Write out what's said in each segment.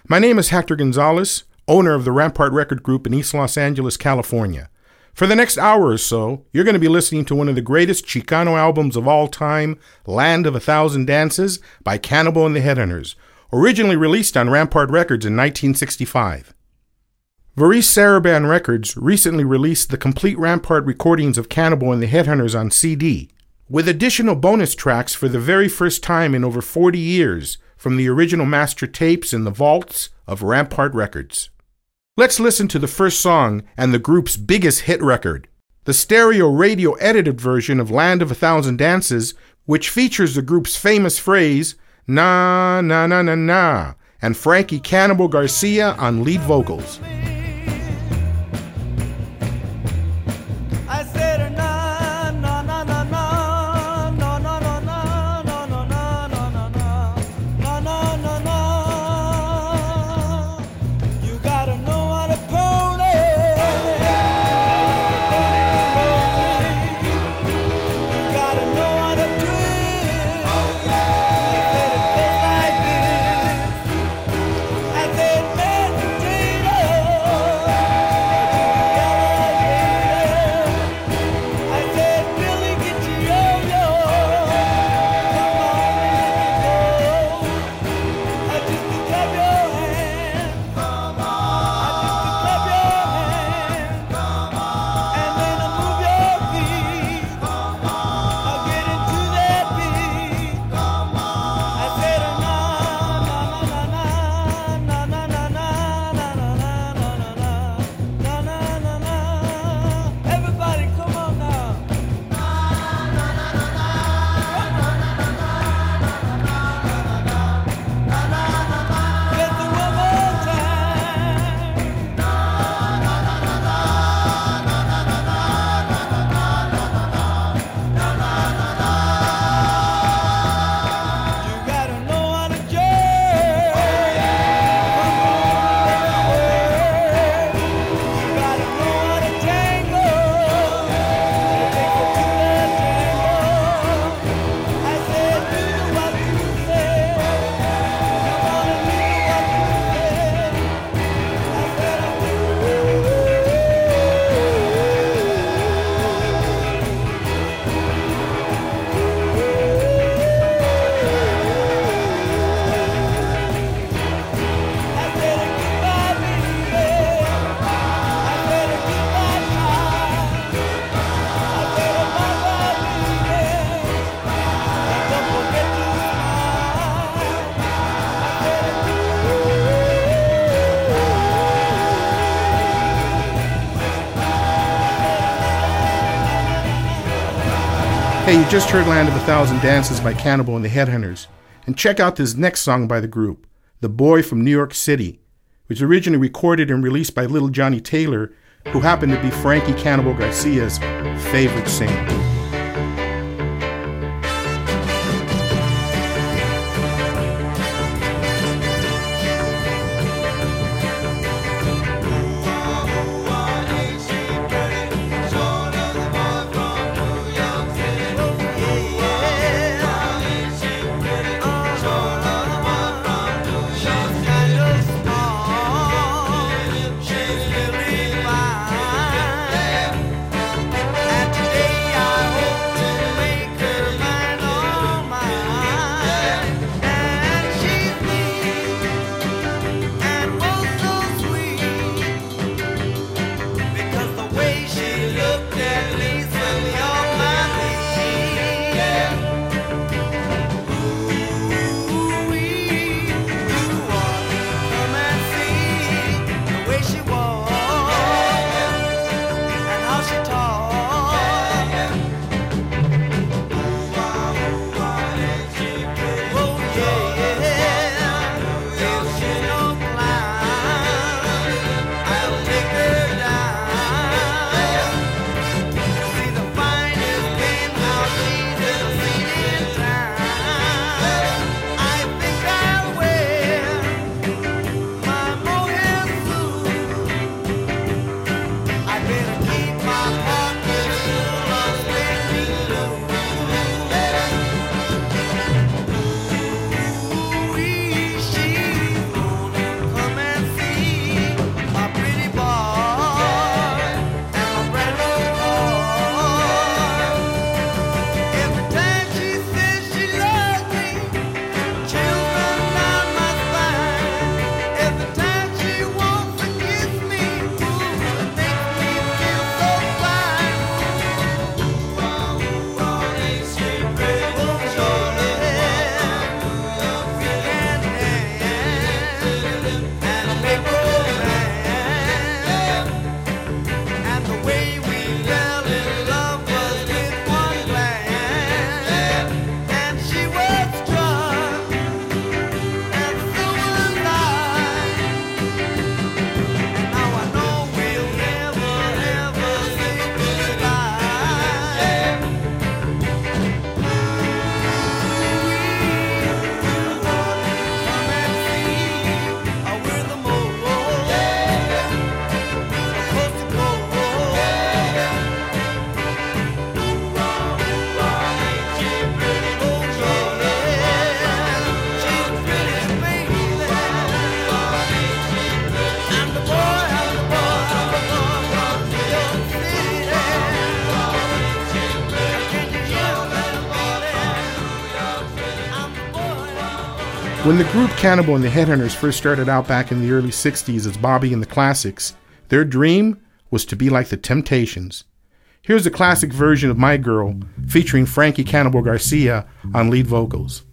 My name is Hector Gonzalez, owner of the Rampart Record Group in East Los Angeles, California. For the next hour or so, you're going to be listening to one of the greatest Chicano albums of all time, Land of a Thousand Dances by Cannibal and the Headhunters, originally released on Rampart Records in 1965. Varese Sarabande Records recently released the complete Rampart recordings of Cannibal and the Headhunters on CD, with additional bonus tracks for the very first time in over 40 years from the original master tapes in the vaults of Rampart Records. Let's listen to the first song and the group's biggest hit record, the stereo radio edited version of Land of a Thousand Dances, which features the group's famous phrase, "Na, na, na, na, na," and Frankie Cannibal Garcia on lead vocals. Hey, you just heard Land of a Thousand Dances by Cannibal and the Headhunters. And check out this next song by the group, The Boy from New York City, which was originally recorded and released by Little Johnny Taylor, who happened to be Frankie Cannibal Garcia's favorite singer. Today I When the group Cannibal and the Headhunters first started out back in the early 60s as Bobby and the Classics, their dream was to be like the Temptations. Here's a classic version of My Girl featuring Frankie Cannibal Garcia on lead vocals.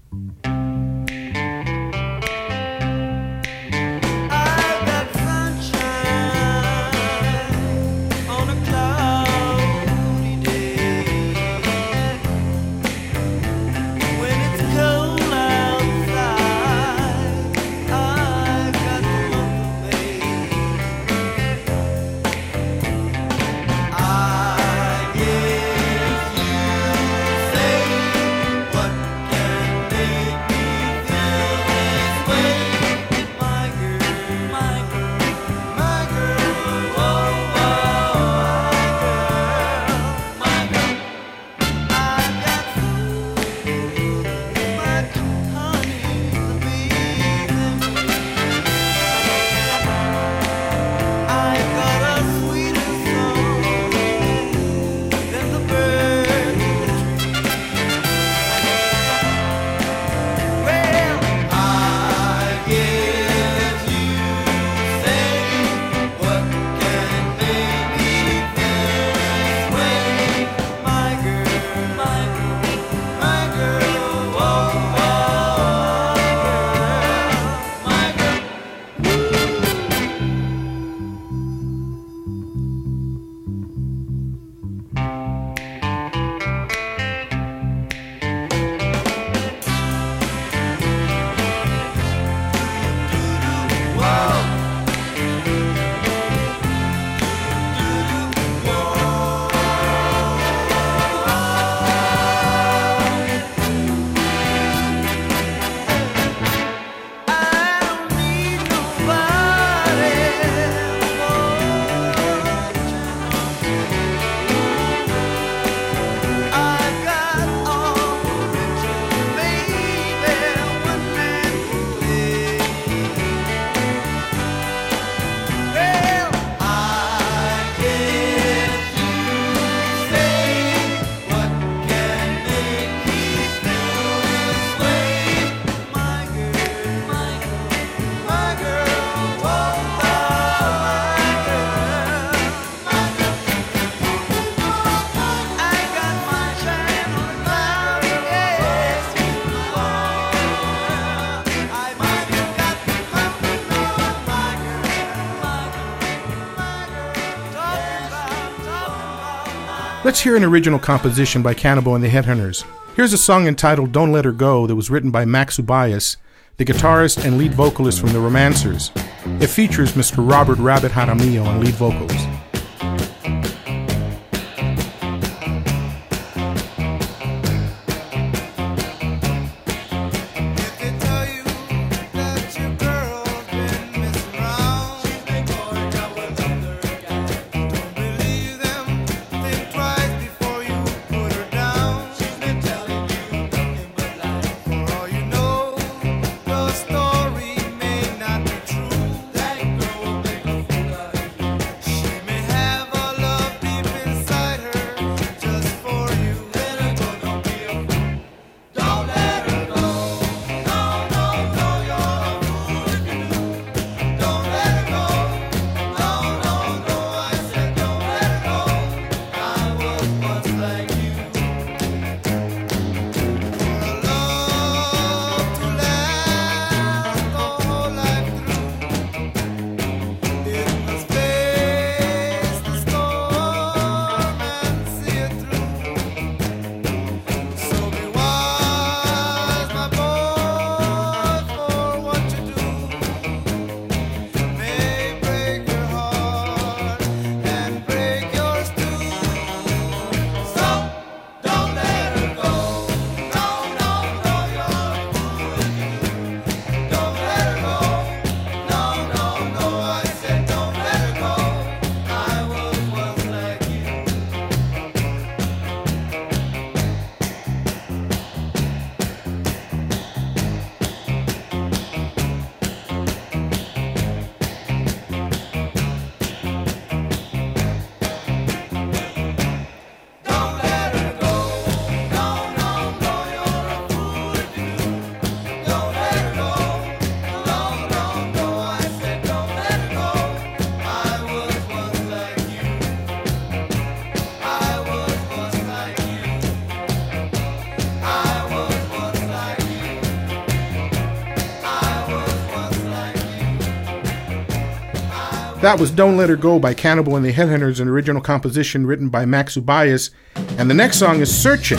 Let's hear an original composition by Cannibal and the Headhunters. Here's a song entitled Don't Let Her Go that was written by Max Ubias, the guitarist and lead vocalist from the Romancers. It features Mr. Robert Rabbit Jaramillo on lead vocals. She may That was Don't Let Her Go by Cannibal and the Headhunters, an original composition written by Max Ubias. And the next song is Searching.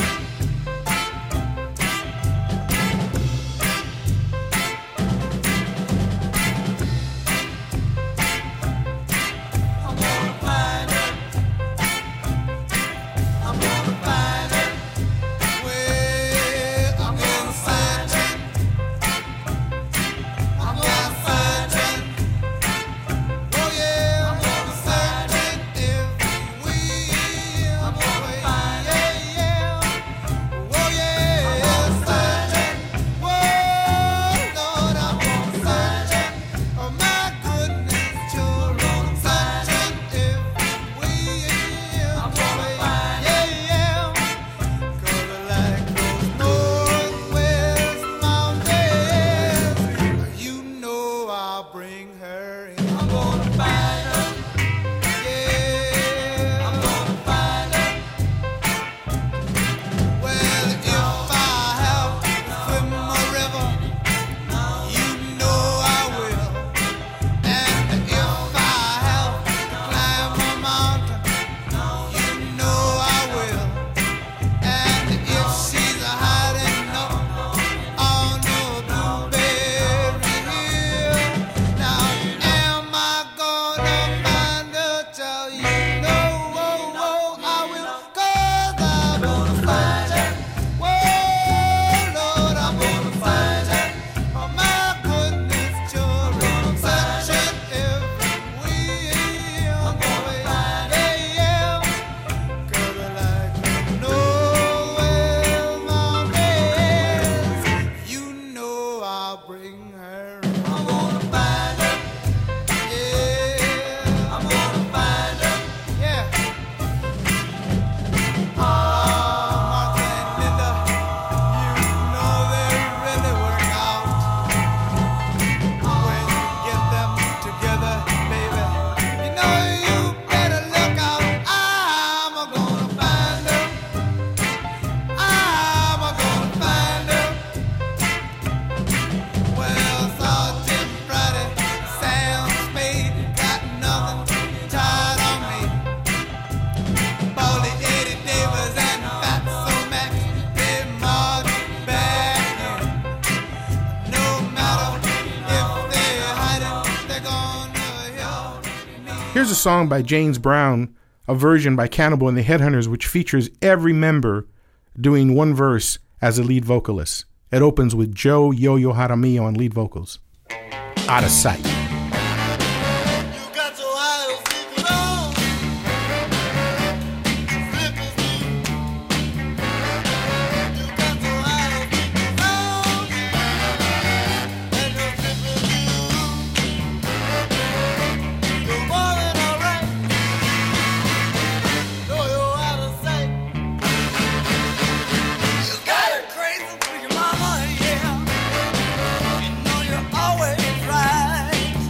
Here's a song by James Brown, a version by Cannibal and the Headhunters, which features every member doing one verse as a lead vocalist. It opens with Joe Yo-Yo Jaramillo on lead vocals. Out of Sight. Always right.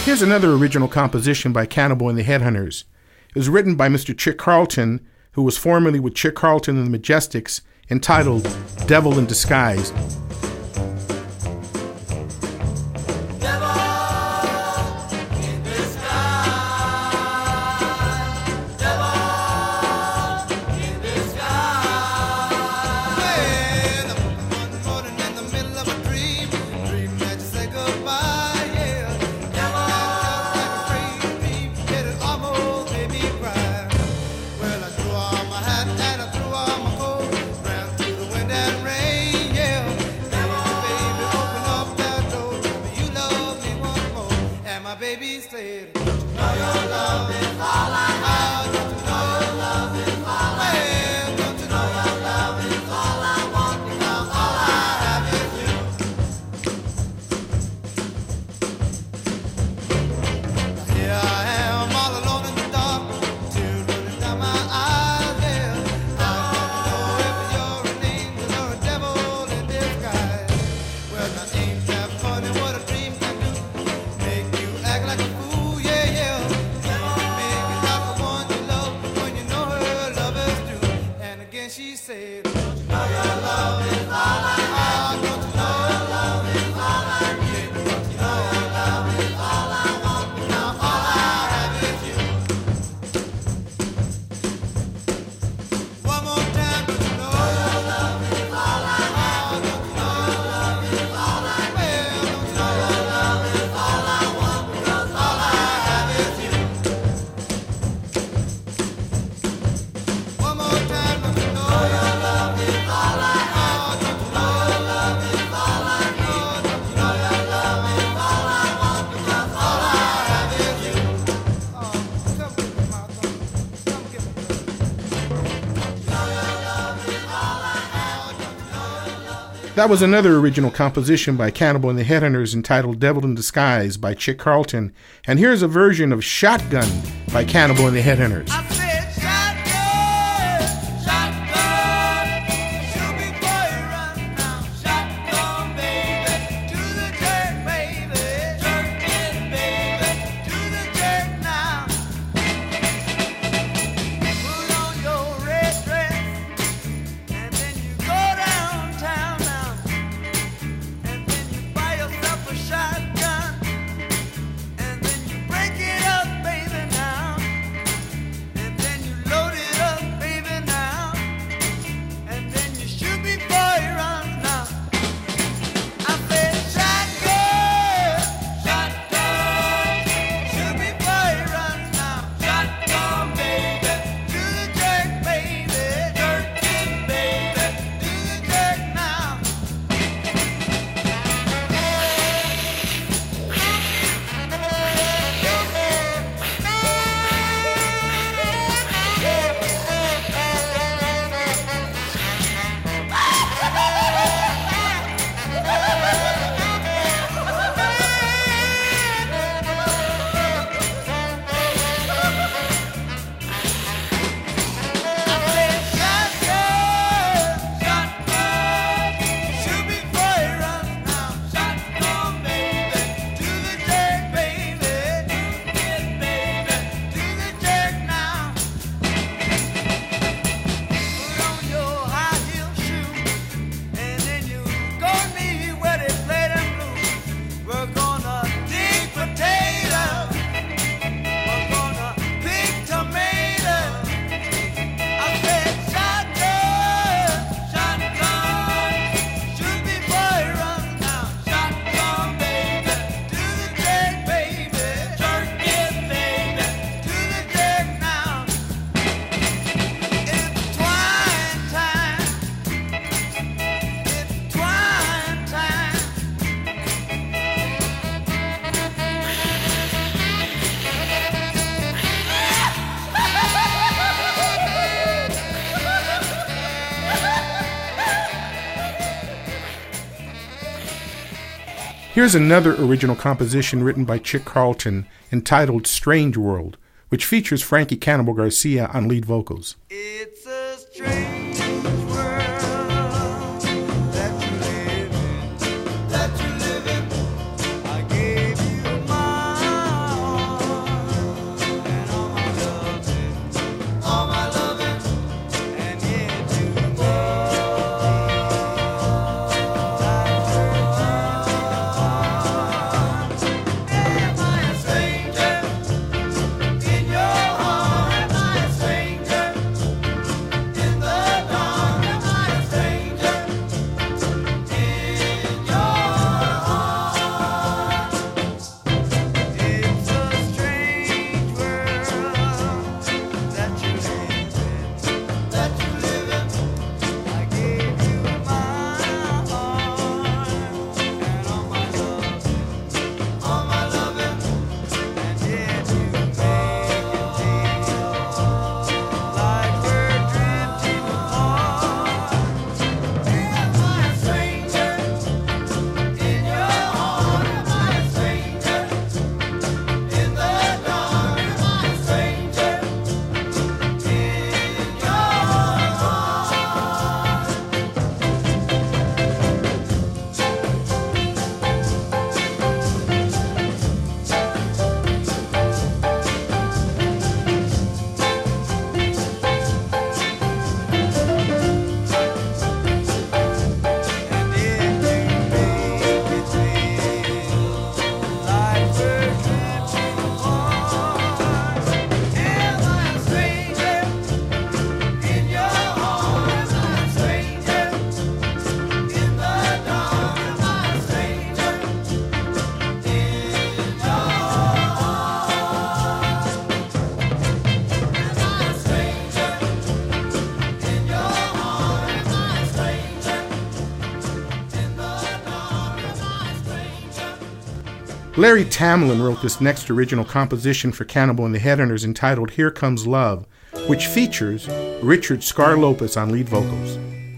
Here's another original composition by Cannibal and the Headhunters. It was written by Mr. Chick Carlton, who was formerly with Chick Carlton and the Majestics, entitled Devil in Disguise. That was another original composition by Cannibal and the Headhunters entitled Devil in Disguise by Chick Carlton. And here's a version of Shotgun by Cannibal and the Headhunters. Here's another original composition written by Chick Carlton entitled Strange World, which features Frankie Cannibal Garcia on lead vocals. It's a strange world that you live in, I gave you my Larry Tamlin wrote this next original composition for Cannibal and the Headhunters entitled Here Comes Love, which features Richard Scar Lopez on lead vocals.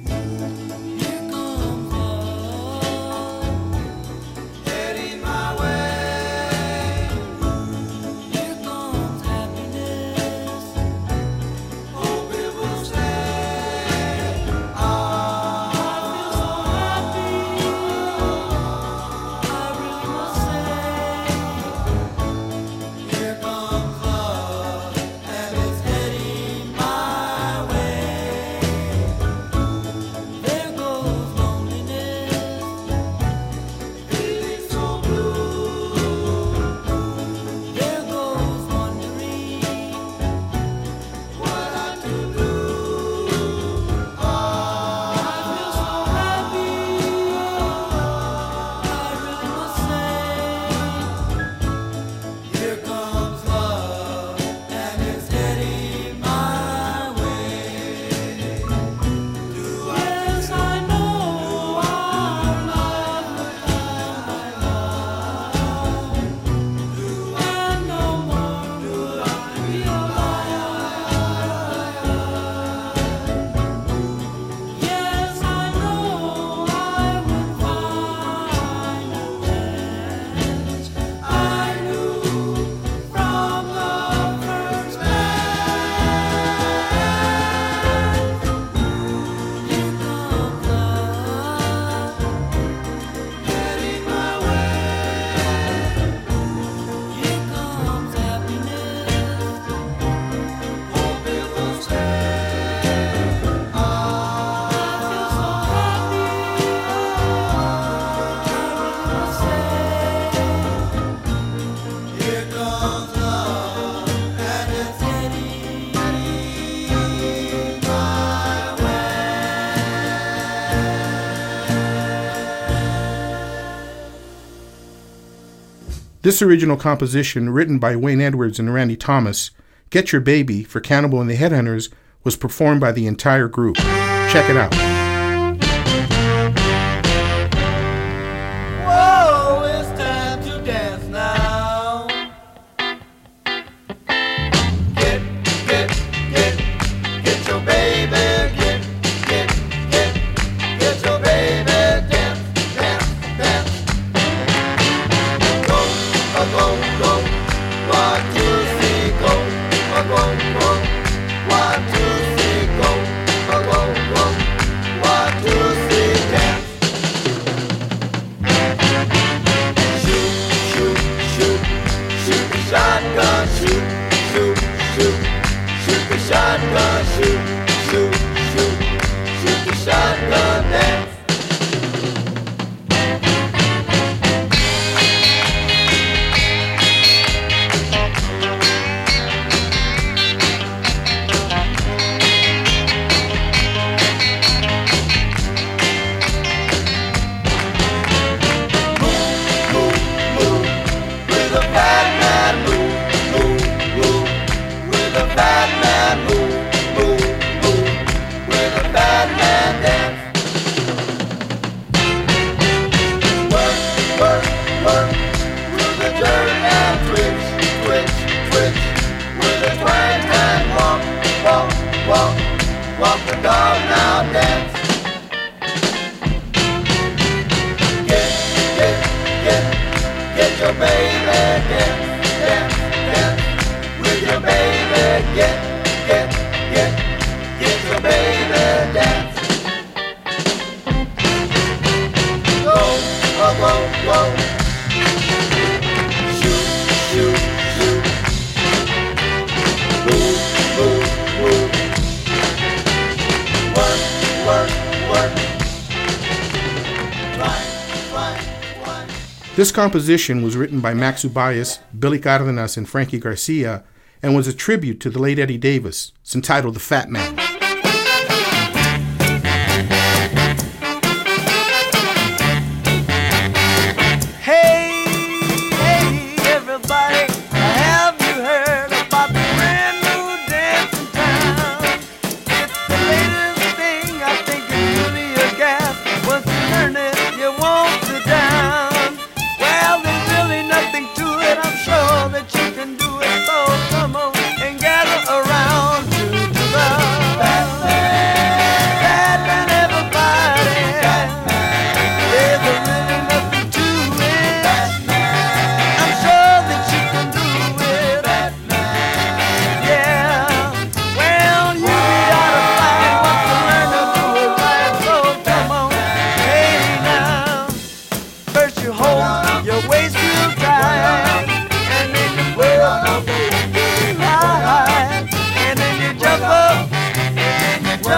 This original composition, written by Wayne Edwards and Randy Thomas, Get Your Baby for Cannibal and the Headhunters, was performed by the entire group. Check it out. Whoa, it's time to dance now. Get your baby, get your baby, dance. Go, 1, 2, 3, go, 1, 2, 3, go, 1, 2, 3, dance. Shoot the shotgun, shoot the shotgun, shoot the shotgun, dance. Walk the dog now, dance. Get your baby, dance. With your baby, get your baby, dance. Go. Shoot. Move. Work. Right. This composition was written by Max Ubayas, Billy Cardenas, and Frankie Garcia, and was a tribute to the late Eddie Davis. It's entitled The Fat Man. Hey, everybody, have you heard about the brand new dance in town? It's the latest thing, I think it's really a gas. Once you learn it, you won't sit down. Well, there's really nothing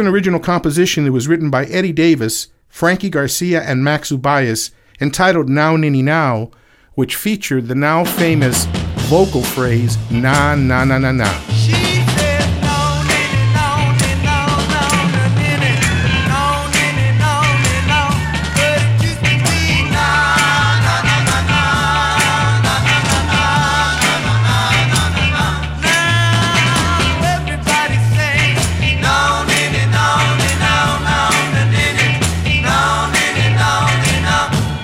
an original composition that was written by Eddie Davis, Frankie Garcia, and Max Ubayas, entitled Now Ninny Now, which featured the now famous vocal phrase, na na na na na. She says no, ninny, no, ninny, no, no, no, ninny, no, ninny, no, ninny, no, but it used to be na na na na na na na na na na na na. Now everybody say no, ninny, no, ninny, no, no, no, ninny, no, ninny, no, ninny, no.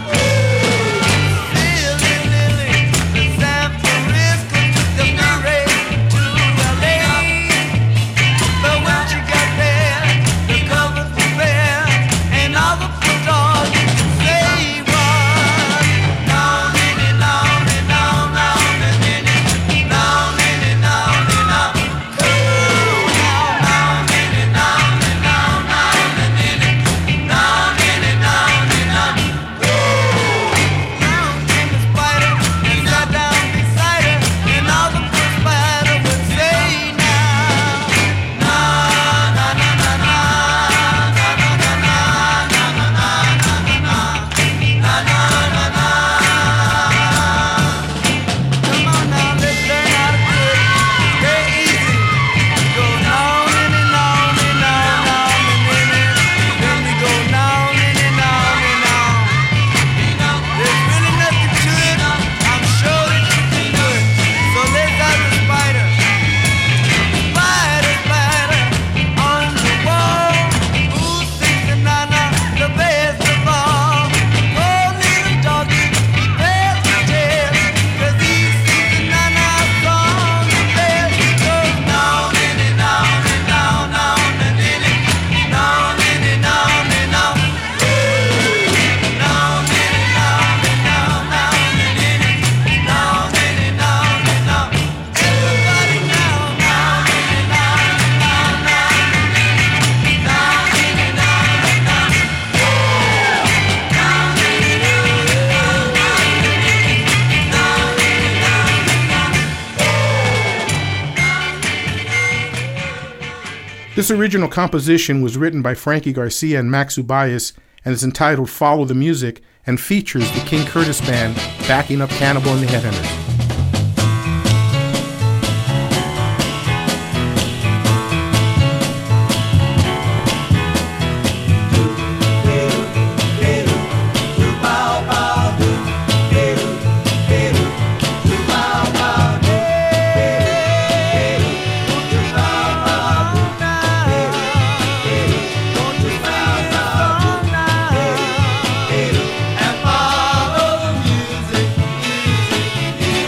Silly Lily, the San Francisco took the parade to LA. But when she got there, the covers were bare, and all the football you could say was no, ninny, no, ninny, no, no, no, ninny, no, ninny, no, ninny, no. Ooh, no, ninny, no, ninny, no, no, no, ninny, no, ninny, no, ninny, no. Now came the spider and sat down beside her, and all the first spider would say now, na na na na na na na na na na na na na na. Come on now, let's learn how to do it. Very easy. Go now, ninny, now, ninny, now, now, ninny. Then we go now, ninny, now, ninny, now. There's really nothing to it. I'm sure that you can do it. So let's have the spider. Spider, spider on the wall. Who sings the nana the best of all? Oh, little doggy, he tells the tale, 'cause he sings the nana song the best. He goes now, ninny, now, ninny, now, now, ninny, now, ninny, now, ninny, now. Now, ninny, now, ninny, now, now, ninny, now, ninny, now, ninny, now. Everybody now, now, ninny, now, now, now, ninny, now, ninny, now, now. This original composition was written by Frankie Garcia and Max Ubayas and is entitled Follow the Music and features the King Curtis Band backing up Cannibal and the Headhunters. And follow the music, music, music.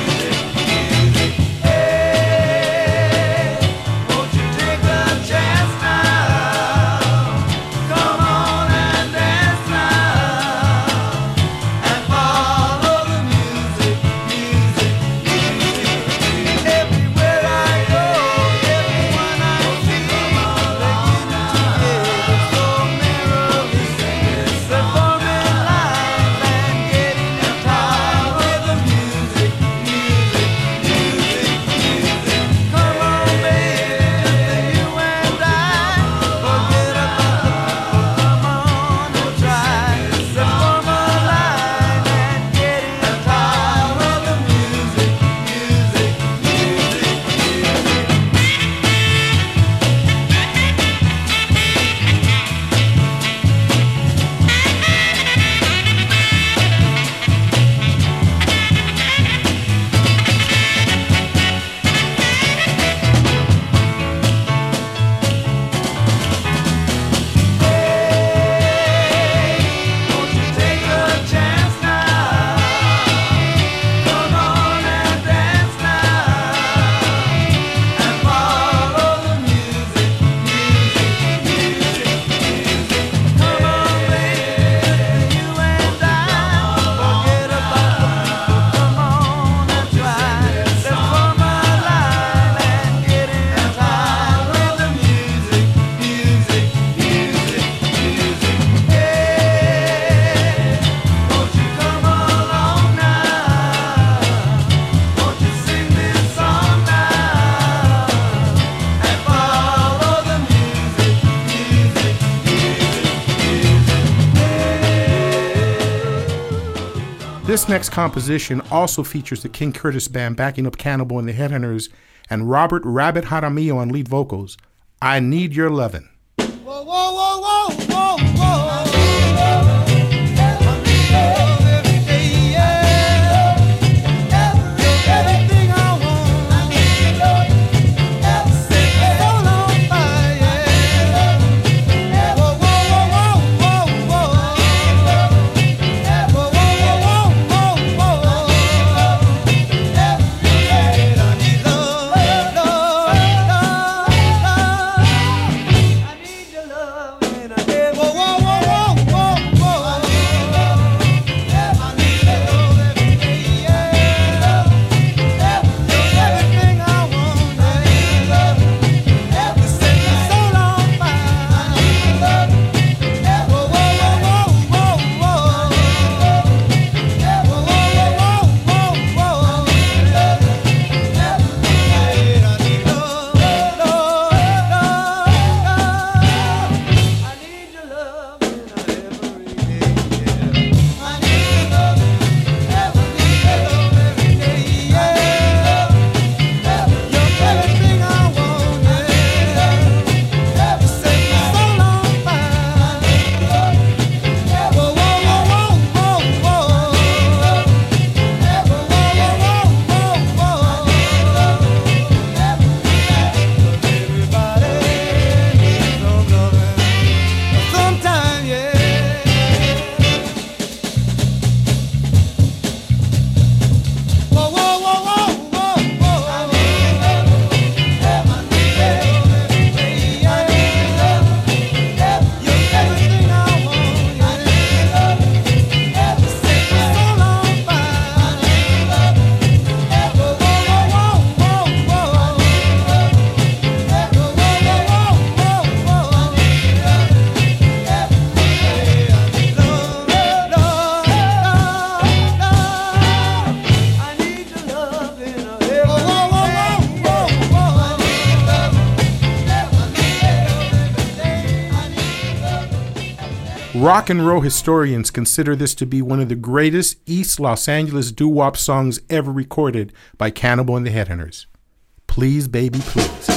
This next composition also features the King Curtis Band backing up Cannibal and the Headhunters and Robert Rabbit Jaramillo on lead vocals. I Need Your Lovin'. Whoa, whoa, whoa, whoa, whoa, whoa. Rock and roll historians consider this to be one of the greatest East Los Angeles doo-wop songs ever recorded by Cannibal and the Headhunters. Please, Baby, Please.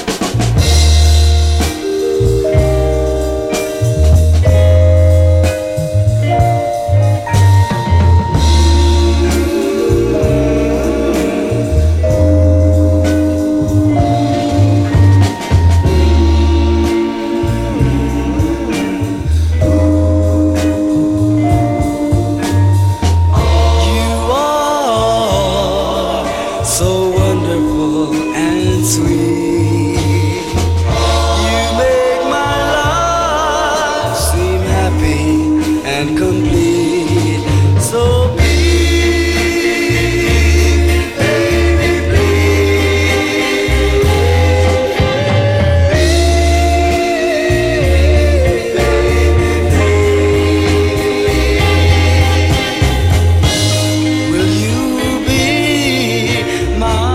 My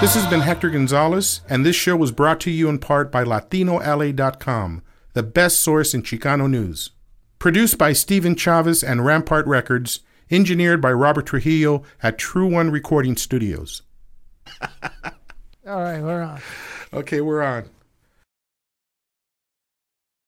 This has been Hector Gonzalez, and this show was brought to you in part by LatinoLA.com, the best source in Chicano news. Produced by Steven Chavez and Rampart Records, engineered by Robert Trujillo at True One Recording Studios. All right, we're on. Okay, we're on.